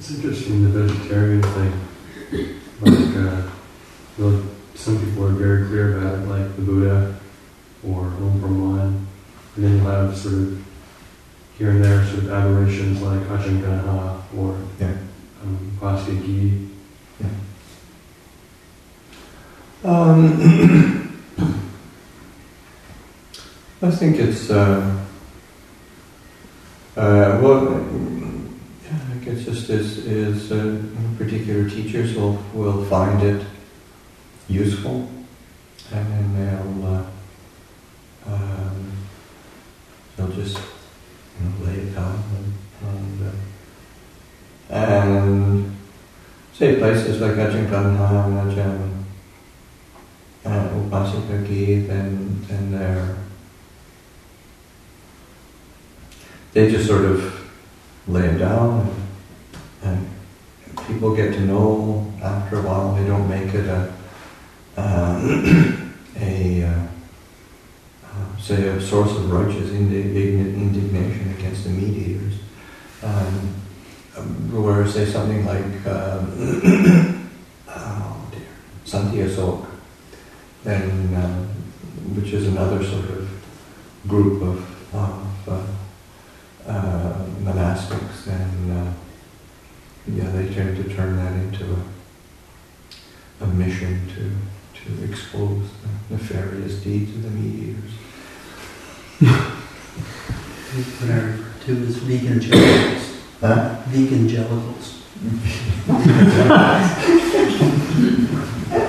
It's interesting, the vegetarian thing. Like, some people are very clear about it, like the Buddha or Om Brahman. And then you'll have sort of here and there sort of aberrations like Ajahn Ganha or Bhasya Gi. Yeah. I think it's I guess just is particular teachers will find it useful, and then they'll just lay it down and say places like Ajahn Ganha and Ajahn Upasika Gi, then they just sort of lay it down, and people get to know after a while. They don't make it say a source of righteous indignation against the meat-eaters. Where say something like Santiya Sok, then which is another sort of group of monastics, and they tend to turn that into a mission to expose the nefarious deeds of the meat-eaters. What I refer to as vegan-gelicals. Huh? Vegan-gelicals.